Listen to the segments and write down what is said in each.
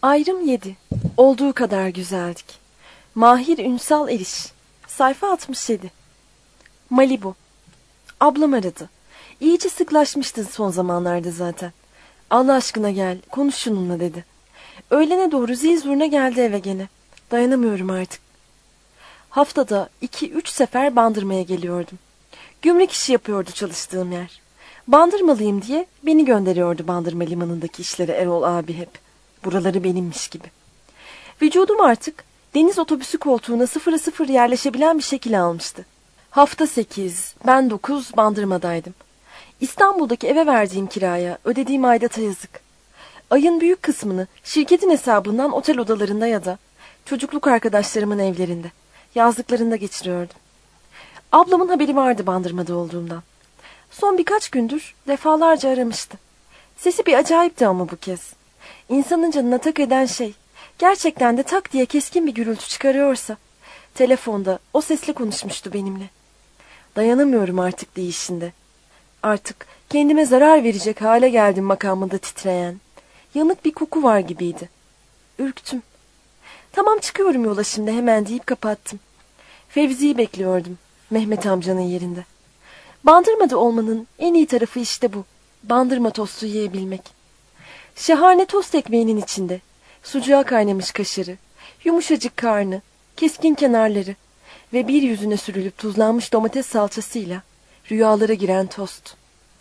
Ayrım 7. Olduğu kadar güzeldik. Mahir Ünsal Eriş. Sayfa 67. Malibu. Ablam aradı. İyice sıklaşmıştı son zamanlarda zaten. Allah aşkına gel, konuş şununla dedi. Öğlene doğru zil zurna geldi eve gene. Dayanamıyorum artık. Haftada 2-3 sefer Bandırma'ya geliyordum. Gümrük işi yapıyordu çalıştığım yer. Bandırmalıyım diye beni gönderiyordu Bandırma limanındaki işlere Erol abi hep. Buraları benimmiş gibi. Vücudum artık deniz otobüsü koltuğuna 0'a 0 yerleşebilen bir şekil almıştı. Hafta 8, ben 9 Bandırma'daydım. İstanbul'daki eve verdiğim kiraya, ödediğim aidata yazık. Ayın büyük kısmını şirketin hesabından otel odalarında ya da çocukluk arkadaşlarımın evlerinde, yazlıklarında geçiriyordum. Ablamın haberi vardı Bandırma'da olduğumdan. Son birkaç gündür defalarca aramıştı. Sesi bir acayipti ama bu kez. İnsanın canına tak eden şey, gerçekten de tak diye keskin bir gürültü çıkarıyorsa, telefonda o sesle konuşmuştu benimle. Dayanamıyorum artık deyişinde. Artık kendime zarar verecek hale geldim makamında titreyen. Yanık bir koku var gibiydi. Ürktüm. Tamam çıkıyorum yola şimdi hemen deyip kapattım. Fevzi'yi bekliyordum Mehmet amcanın yerinde. Bandırma'da olmanın en iyi tarafı işte bu. Bandırma tostu yiyebilmek. Şahane tost ekmeğinin içinde sucuğa kaynamış kaşarı, yumuşacık karnı, keskin kenarları ve bir yüzüne sürülüp tuzlanmış domates salçasıyla rüyalara giren tost.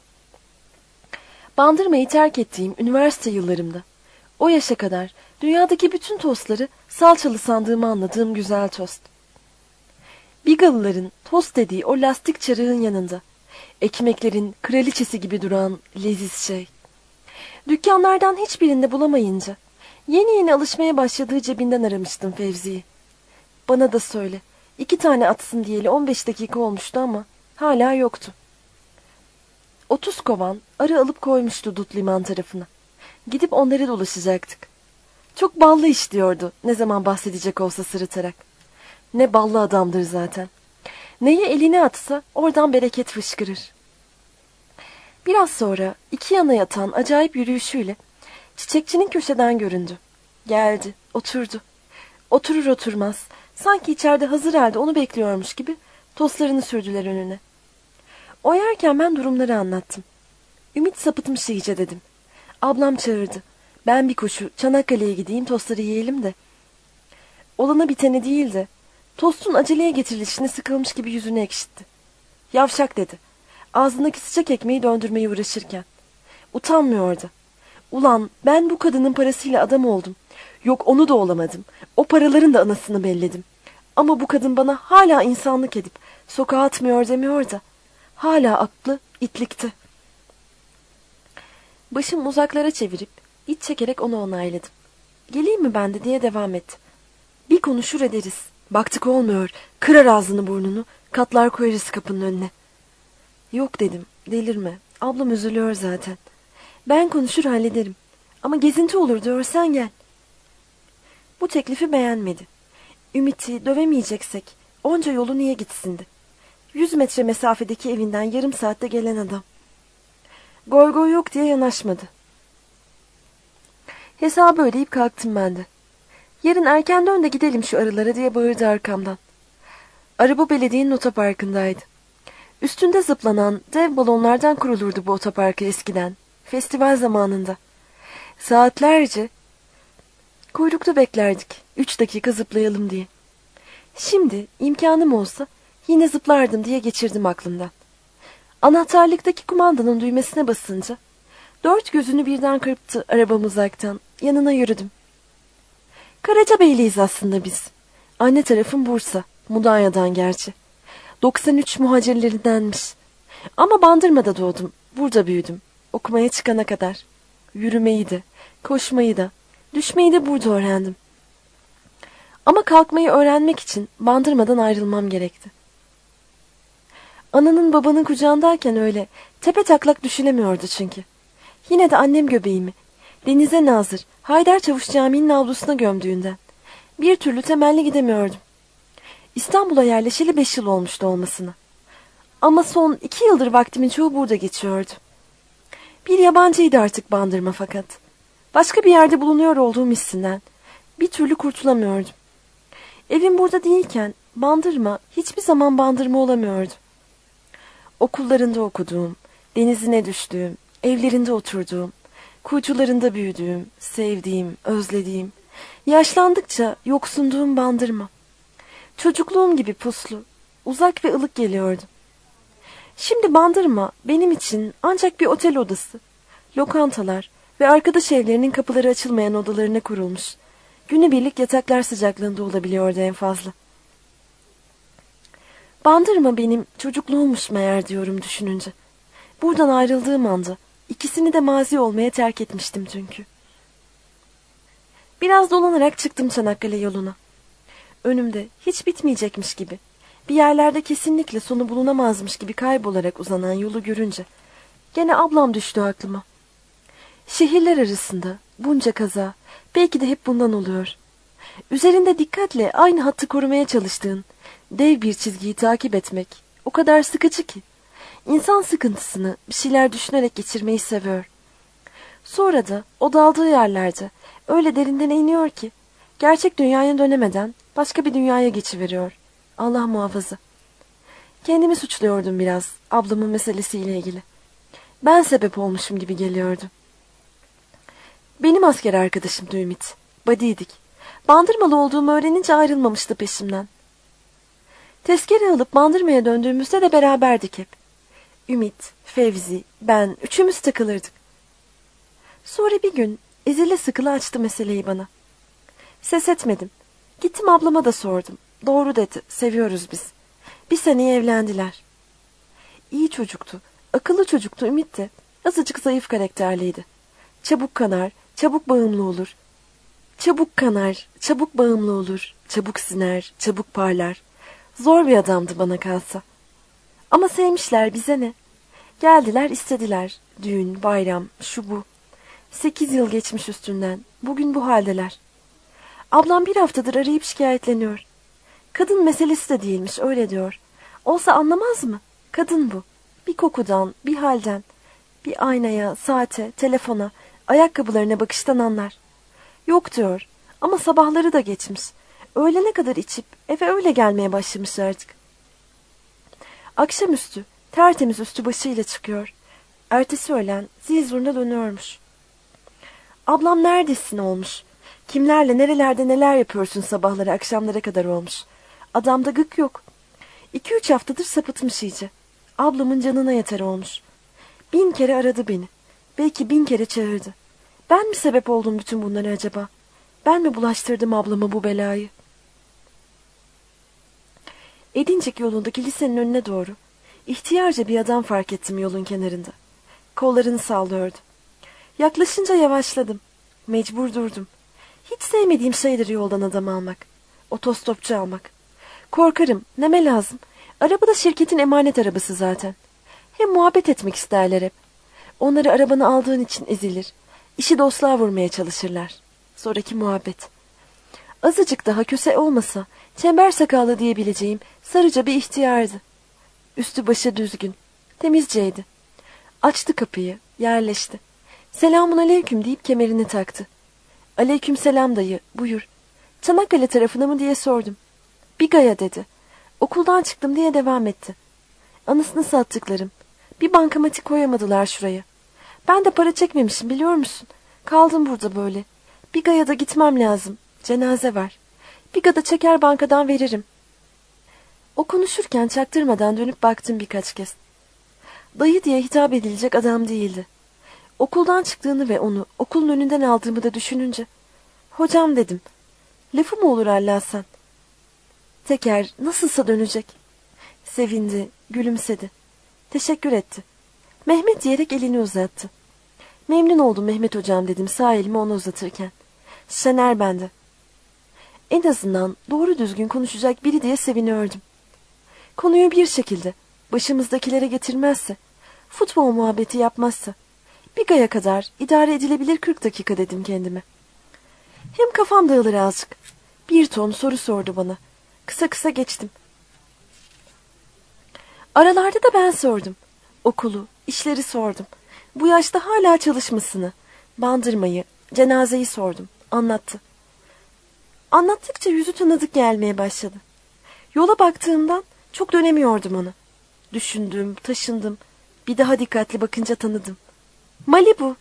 Bandırmayı terk ettiğim üniversite yıllarımda o yaşa kadar dünyadaki bütün tostları salçalı sandığımı anladığım güzel tost. Bigalıların tost dediği o lastik çarığın yanında ekmeklerin kraliçesi gibi duran leziz şey. Dükkanlardan hiçbirinde bulamayınca yeni yeni alışmaya başladığı cebinden aramıştım Fevzi'yi. Bana da söyle, 2 tane atsın diyeli 15 dakika olmuştu ama hala yoktu. 30 kovan arı alıp koymuştu Dut liman tarafına. Gidip onları dolaşacaktık. Çok ballı iş diyordu ne zaman bahsedecek olsa sırıtarak. Ne ballı adamdır zaten. Neyi eline atsa oradan bereket fışkırır. Biraz sonra 2 yana yatan acayip yürüyüşüyle çiçekçinin köşeden göründü. Geldi, oturdu. Oturur oturmaz, sanki içeride hazır halde onu bekliyormuş gibi tostlarını sürdüler önüne. O yerken ben durumları anlattım. Ümit sapıtmış iyice dedim. Ablam çağırdı. Ben bir koşu Çanakkale'ye gideyim tostları yiyelim de. Olana biteni değil de tostun aceleye getirilişine sıkılmış gibi yüzünü ekşitti. Yavşak dedi. Ağzındaki sıcak ekmeği döndürmeye uğraşırken. Utanmıyordu. Ulan ben bu kadının parasıyla adam oldum. Yok onu da olamadım. O paraların da anasını belledim. Ama bu kadın bana hala insanlık edip sokağa atmıyor demiyor da. Hala aklı itlikti. Başımı uzaklara çevirip iç çekerek onu onayladım. Geleyim mi ben de diye devam etti. Bir konuşur ederiz. Baktık olmuyor. Kırar ağzını burnunu. Katlar koyarız kapının önüne. Yok dedim. Delirme. Ablam üzülüyor zaten. Ben konuşur hallederim. Ama gezinti olur diyorsan gel. Bu teklifi beğenmedi. Ümit'i dövemeyeceksek onca yolu niye gitsindi? 100 metre mesafedeki evinden yarım saatte gelen adam. Goy goy yok diye yanaşmadı. Hesabı ödeyip kalktım ben de. Yarın erken dön de gidelim şu arılara diye bağırdı arkamdan. Araba belediyenin otoparkındaydı. Üstünde zıplanan dev balonlardan kurulurdu bu otoparkı eskiden. Festival zamanında. Saatlerce kuyrukta beklerdik. 3 dakika zıplayalım diye. Şimdi imkanım olsa yine zıplardım diye geçirdim aklımdan. Anahtarlıktaki kumandanın düğmesine basınca 4 gözünü birden kırptı arabam uzaktan. Yanına yürüdüm. Karacabeyliyiz aslında biz. Anne tarafım Bursa. Mudanya'dan gerçi. 93 muhacirlerindenmiş. Ama Bandırma'da doğdum. Burada büyüdüm. Okumaya çıkana kadar. Yürümeyi de, koşmayı da, düşmeyi de burada öğrendim. Ama kalkmayı öğrenmek için Bandırma'dan ayrılmam gerekti. Ananın babanın kucağındayken öyle tepetaklak düşünemiyordu çünkü. Yine de annem göbeğimi denize nazır Haydarçavuş Camii'nin avlusuna gömdüğünden bir türlü temelli gidemiyordum. İstanbul'a yerleşeli 5 yıl olmuştu olmasına. Ama son 2 yıldır vaktimin çoğu burada geçiyordu. Bir yabancıydı artık Bandırma fakat. Başka bir yerde bulunuyor olduğum hissinden bir türlü kurtulamıyordum. Evim burada değilken Bandırma hiçbir zaman Bandırma olamıyordu. Okullarında okuduğum, denizine düştüğüm, evlerinde oturduğum, kuytularında büyüdüğüm, sevdiğim, özlediğim, yaşlandıkça yoksunduğum Bandırma. Çocukluğum gibi puslu, uzak ve ılık geliyordu. Şimdi Bandırma benim için ancak bir otel odası, lokantalar ve arkadaş evlerinin kapıları açılmayan odalarına kurulmuş, günübirlik yataklar sıcaklığında olabiliyordu en fazla. Bandırma benim çocukluğummuş meğer diyorum düşününce. Buradan ayrıldığım anda ikisini de mazi olmaya terk etmiştim çünkü. Biraz dolanarak çıktım Çanakkale yoluna. Önümde hiç bitmeyecekmiş gibi, bir yerlerde kesinlikle sonu bulunamazmış gibi kaybolarak uzanan yolu görünce gene ablam düştü aklıma. Şehirler arasında bunca kaza belki de hep bundan oluyor. Üzerinde dikkatle aynı hattı korumaya çalıştığın dev bir çizgiyi takip etmek o kadar sıkıcı ki insan sıkıntısını bir şeyler düşünerek geçirmeyi seviyor. Sonra da o daldığı yerlerde öyle derinden iniyor ki gerçek dünyaya dönemeden başka bir dünyaya geçiveriyor. Allah muhafaza. Kendimi suçluyordum biraz ablamın meselesiyle ilgili. Ben sebep olmuşum gibi geliyordu. Benim asker arkadaşımdı Ümit. Badiydik. Bandırmalı olduğumu öğrenince ayrılmamıştı peşimden. Tezkere alıp Bandırma'ya döndüğümüzde de beraberdik hep. Ümit, Fevzi, ben üçümüz takılırdık. Sonra bir gün ezile sıkıla açtı meseleyi bana. Ses etmedim. Gittim ablama da sordum. Doğru dedi, seviyoruz biz. Bir seneye evlendiler. İyi çocuktu, akıllı çocuktu Ümit de. Azıcık zayıf karakterliydi. Çabuk kanar, çabuk bağımlı olur. Çabuk kanar, çabuk bağımlı olur. Çabuk siner, çabuk parlar. Zor bir adamdı bana kalsa. Ama sevmişler, bize ne? Geldiler istediler. Düğün, bayram, şu bu. 8 yıl geçmiş üstünden. Bugün bu haldeler. Ablam bir haftadır arayıp şikayetleniyor. Kadın meselesi de değilmiş, öyle diyor. Olsa anlamaz mı? Kadın bu. Bir kokudan, bir halden, bir aynaya, saate, telefona, ayakkabılarına bakıştan anlar. Yok diyor ama sabahları da geçmiş. Öğlene kadar içip eve öyle gelmeye başlamış artık. Akşamüstü tertemiz üstü başıyla çıkıyor. Ertesi öğlen zil zurna dönüyormuş. Ablam neredesin olmuş. Kimlerle nerelerde neler yapıyorsun sabahları akşamlara kadar olmuş. Adamda gık yok. 2-3 haftadır sapıtmış iyice. Ablamın canına yeter olmuş. 1000 kere aradı beni. Belki 1000 kere çağırdı. Ben mi sebep oldum bütün bunları acaba? Ben mi bulaştırdım ablama bu belayı? Edincik yolundaki lisenin önüne doğru ihtiyarca bir adam fark ettim yolun kenarında. Kollarını sallıyordu. Yaklaşınca yavaşladım. Mecbur durdum. Hiç sevmediğim şeydir yoldan adam almak. Otostopçu almak. Korkarım. Neme lazım? Araba da şirketin emanet arabası zaten. Hem muhabbet etmek isterler hep. Onları arabanı aldığın için ezilir. İşi dostluğa vurmaya çalışırlar. Sonraki muhabbet. Azıcık daha köse olmasa çember sakallı diyebileceğim sarıca bir ihtiyardı. Üstü başı düzgün. Temizceydi. Açtı kapıyı. Yerleşti. Selamun aleyküm deyip kemerini taktı. Aleyküm selam dayı. Buyur. Çanakkale tarafına mı diye sordum. Biga'ya dedi. Okuldan çıktım diye devam etti. Anısını sattıklarım. Bir bankamatik koyamadılar şuraya. Ben de para çekmemişim biliyor musun? Kaldım burada böyle. Biga'ya da gitmem lazım. Cenaze var. Biga'da çeker bankadan veririm. O konuşurken çaktırmadan dönüp baktım birkaç kez. Dayı diye hitap edilecek adam değildi. Okuldan çıktığını ve onu okulun önünden aldığımı da düşününce. Hocam dedim. Lafı mı olur Allah'san? Teker nasılsa dönecek. Sevindi, gülümsedi. Teşekkür etti. Mehmet diyerek elini uzattı. Memnun oldum Mehmet hocam dedim sağ elimi ona uzatırken. Şener bende. En azından doğru düzgün konuşacak biri diye seviniyordum. Konuyu bir şekilde başımızdakilere getirmezse, futbol muhabbeti yapmazsa, Biga'ya kadar idare edilebilir 40 dakika dedim kendime. Hem kafam dağılır azıcık. Bir ton soru sordu bana. Kısa kısa geçtim. Aralarda da ben sordum. Okulu, işleri sordum. Bu yaşta hala çalışmasını, Bandırmayı, cenazeyi sordum. Anlattı. Anlattıkça yüzü tanıdık gelmeye başladı. Yola baktığımdan çok dönemiyordum onu. Düşündüm, taşındım. Bir daha dikkatli bakınca tanıdım. Malibu.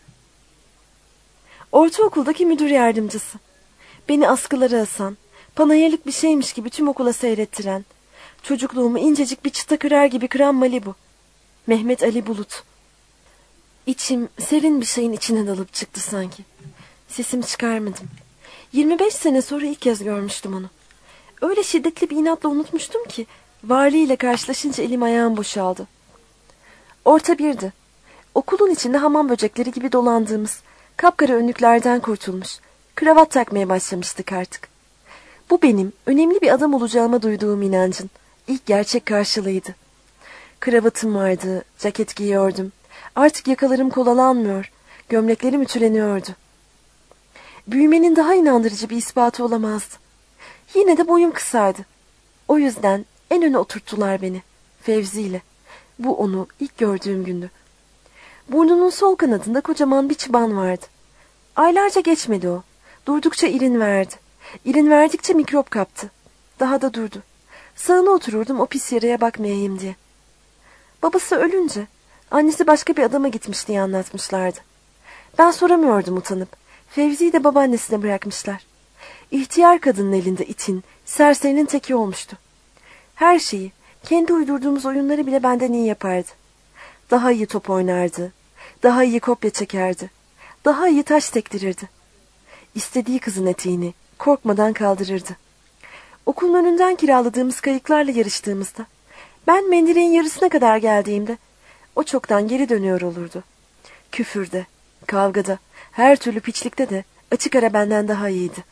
Ortaokuldaki müdür yardımcısı. Beni askılara asan, panayırlık bir şeymiş gibi tüm okula seyrettiren, çocukluğumu incecik bir çıta kırar gibi kıran Malibu. Mehmet Ali Bulut. İçim serin bir şeyin içine dalıp çıktı sanki. Sesimi çıkarmadım. 25 sene sonra ilk kez görmüştüm onu. Öyle şiddetli bir inatla unutmuştum ki varlığıyla karşılaşınca elim ayağım boşaldı. Orta birdi. Okulun içinde hamam böcekleri gibi dolandığımız, kapkara önlüklerden kurtulmuş, kravat takmaya başlamıştık artık. Bu benim önemli bir adam olacağıma duyduğum inancın ilk gerçek karşılığıydı. Kravatım vardı, ceket giyiyordum. Artık yakalarım kolalanmıyor, gömleklerim ütüleniyordu. Büyümenin daha inandırıcı bir ispatı olamazdı. Yine de boyum kısaydı. O yüzden en öne oturttular beni, Fevzi ile. Bu onu ilk gördüğüm gündü. Burnunun sol kanadında kocaman bir çıban vardı. Aylarca geçmedi o. Durdukça irin verdi. İrin verdikçe mikrop kaptı. Daha da durdu. Sağına otururdum o pis yaraya bakmayayım diye. Babası ölünce annesi başka bir adama gitmiş diye anlatmışlardı. Ben soramıyordum utanıp. Fevzi'yi de babaannesine bırakmışlar. İhtiyar kadının elinde itin, serserinin teki olmuştu. Her şeyi, kendi uydurduğumuz oyunları bile benden iyi yapardı. Daha iyi top oynardı, daha iyi kopya çekerdi, daha iyi taş tektirirdi. İstediği kızın eteğini korkmadan kaldırırdı. Okulun önünden kiraladığımız kayıklarla yarıştığımızda, ben mendireğin yarısına kadar geldiğimde, o çoktan geri dönüyor olurdu. Küfürde, kavgada, her türlü piçlikte de açık ara benden daha iyiydi.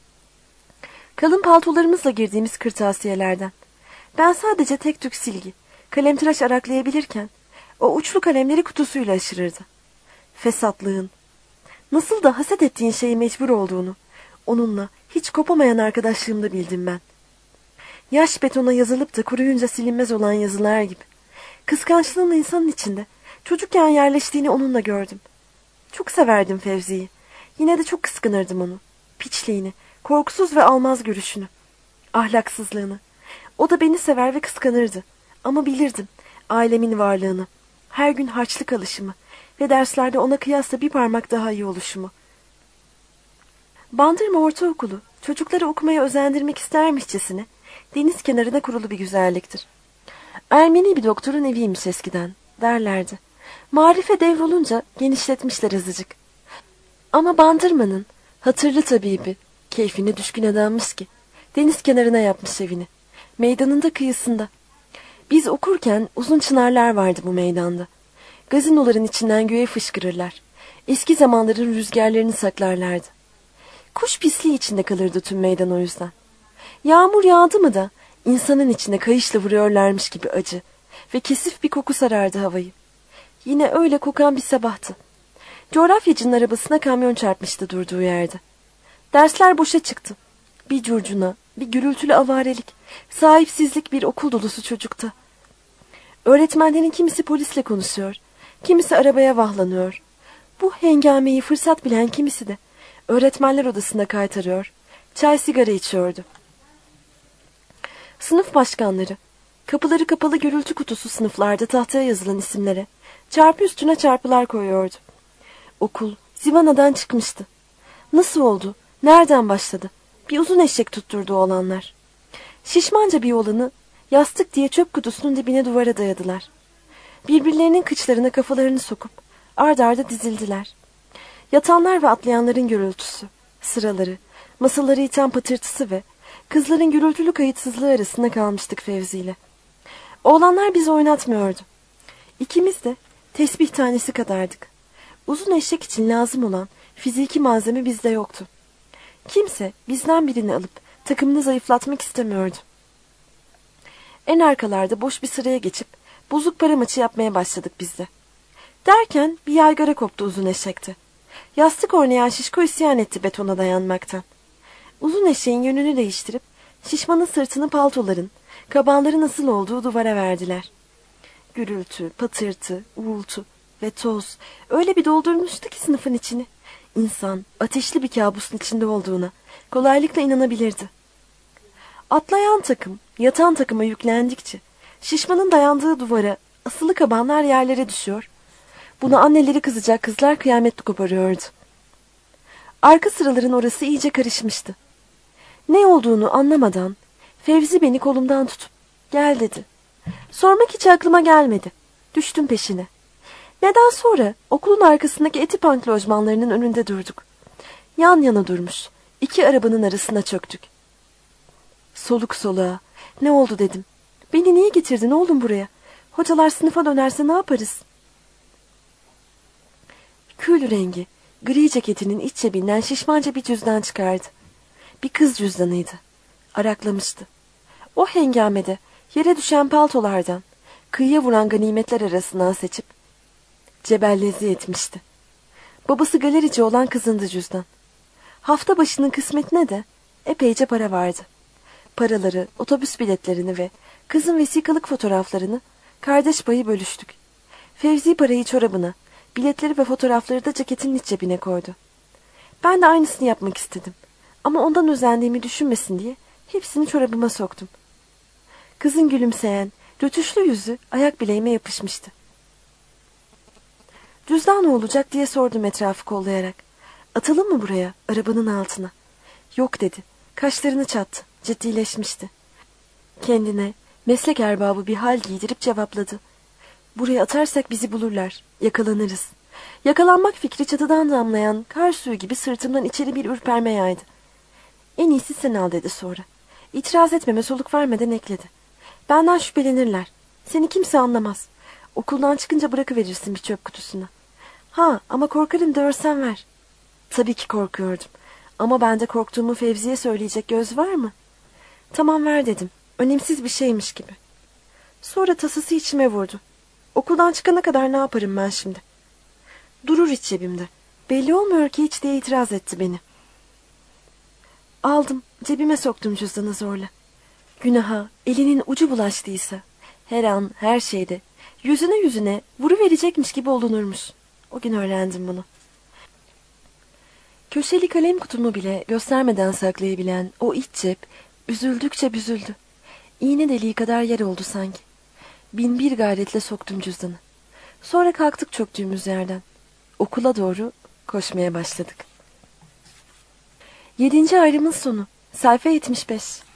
Kalın paltolarımızla girdiğimiz kırtasiyelerden, ben sadece tek tük silgi, kalemtıraş araklayabilirken, o uçlu kalemleri kutusuyla aşırırdı. Fesatlığın, nasıl da haset ettiğin şeye mecbur olduğunu, onunla hiç kopamayan arkadaşlığımda bildim ben. Yaş betona yazılıp da kuruyunca silinmez olan yazılar gibi. Kıskançlığın insanın içinde, çocukken yerleştiğini onunla gördüm. Çok severdim Fevzi'yi. Yine de çok kıskanırdım onu. Piçliğini, korkusuz ve almaz görüşünü, ahlaksızlığını. O da beni sever ve kıskanırdı. Ama bilirdim ailemin varlığını, her gün harçlık alışımı ve derslerde ona kıyasla bir parmak daha iyi oluşumu. Bandırma Ortaokulu, çocukları okumaya özendirmek istermişçesine deniz kenarına kurulu bir güzelliktir. Ermeni bir doktorun eviymiş eskiden, derlerdi. Marife devrolunca genişletmişler azıcık. Ama Bandırma'nın hatırlı tabibi, keyfine düşkün adammış ki, deniz kenarına yapmış evini. Meydanın da kıyısında. Biz okurken uzun çınarlar vardı bu meydanda. Gazinoların içinden göğe fışkırırlar. Eski zamanların rüzgarlarını saklarlardı. Kuş pisliği içinde kalırdı tüm meydan o yüzden. Yağmur yağdı mı da insanın içine kayışla vuruyorlarmış gibi acı ve kesif bir koku sarardı havayı. Yine öyle kokan bir sabahtı. Coğrafyacının arabasına kamyon çarpmıştı durduğu yerde. Dersler boşa çıktı. Bir curcuna, bir gürültülü avarelik, sahipsizlik bir okul dolusu çocukta. Öğretmenlerin kimisi polisle konuşuyor, kimisi arabaya vahlanıyor. Bu hengameyi fırsat bilen kimisi de öğretmenler odasında kaytarıyor, çay sigara içiyordu. Sınıf başkanları, kapıları kapalı gürültü kutusu sınıflarda tahtaya yazılan isimlere çarpı üstüne çarpılar koyuyordu. Okul zivanadan çıkmıştı. Nasıl oldu? Nereden başladı? Bir uzun eşek tutturdu olanlar. Şişmanca bir oğlanı yastık diye çöp kutusunun dibine duvara dayadılar. Birbirlerinin kıçlarına kafalarını sokup ard arda dizildiler. Yatanlar ve atlayanların gürültüsü, sıraları, masaları iten patırtısı ve kızların gürültülü kayıtsızlığı arasında kalmıştık Fevzi ile. Oğlanlar bizi oynatmıyordu. İkimiz de tesbih tanesi kadardık. Uzun eşek için lazım olan fiziki malzeme bizde yoktu. Kimse bizden birini alıp takımını zayıflatmak istemiyordu. En arkalarda boş bir sıraya geçip bozuk para maçı yapmaya başladık biz de. Derken bir yaygara koptu uzun eşekte. Yastık oynayan şişko isyan etti betona dayanmaktan. Uzun eşeğin yönünü değiştirip şişmanın sırtını paltoların, kabanların asıl olduğu duvara verdiler. Gürültü, patırtı, uğultu ve toz öyle bir doldurmuştu ki sınıfın içini. İnsan ateşli bir kabusun içinde olduğuna kolaylıkla inanabilirdi. Atlayan takım, yatan takıma yüklendikçe şişmanın dayandığı duvara asılı kabanlar yerlere düşüyor. Buna anneleri kızacak kızlar kıyamet koparıyordu. Arka sıraların orası iyice karışmıştı. Ne olduğunu anlamadan Fevzi beni kolumdan tutup gel dedi. Sormak hiç aklıma gelmedi. Düştüm peşine. Neden sonra okulun arkasındaki Etipank lojmanlarının önünde durduk. Yan yana durmuş. İki arabanın arasına çöktük. Soluk soluğa. Ne oldu dedim. Beni niye getirdin oğlum buraya? Hocalar sınıfa dönerse ne yaparız? Kül rengi, gri ceketinin iç cebinden şişmanca bir cüzdan çıkardı. Bir kız cüzdanıydı. Araklamıştı. O hengamede yere düşen paltolardan, kıyıya vuran ganimetler arasından seçip cebellezi etmişti. Babası galerici olan kızındı cüzdan. Hafta başının kısmetine de epeyce para vardı. Paraları, otobüs biletlerini ve kızın vesikalık fotoğraflarını kardeş payı bölüştük. Fevzi parayı çorabına, biletleri ve fotoğrafları da ceketin iç cebine koydu. Ben de aynısını yapmak istedim. Ama ondan özendiğimi düşünmesin diye hepsini çorabıma soktum. Kızın gülümseyen, rötuşlu yüzü ayak bileğime yapışmıştı. Cüzdan ne olacak diye sordum etrafı kollayarak. Atalım mı buraya, arabanın altına? Yok dedi. Kaşlarını çattı. Ciddileşmişti. Kendine meslek erbabı bir hal giydirip cevapladı. Buraya atarsak bizi bulurlar. Yakalanırız. Yakalanmak fikri çatıdan damlayan kar suyu gibi sırtımdan içeri bir ürperme yaydı. En iyisi sen al dedi sonra. İtiraz etmeme soluk vermeden ekledi. Benden şüphelenirler. Seni kimse anlamaz. Okuldan çıkınca bırakıverirsin bir çöp kutusuna. Ha ama korkarım da örsen ver. Tabii ki korkuyordum. Ama bende korktuğumu Fevzi'ye söyleyecek göz var mı? Tamam ver dedim. Önemsiz bir şeymiş gibi. Sonra tasası içime vurdu. Okuldan çıkana kadar ne yaparım ben şimdi? Durur iç cebimde. Belli olmuyor ki hiç diye itiraz etti beni. Aldım, cebime soktum cüzdanı zorla. Günaha elinin ucu bulaştıysa, her an, her şeyde, yüzüne vuruverecekmiş gibi olunurmuş. O gün öğrendim bunu. Köşeli kalem kutumu bile göstermeden saklayabilen o iç cep, üzüldükçe büzüldü. İğne deliği kadar yer oldu sanki. Bin bir gayretle soktum cüzdanı. Sonra kalktık çöktüğümüz yerden. Okula doğru koşmaya başladık. 7. ayrımın sonu. Sayfa 75.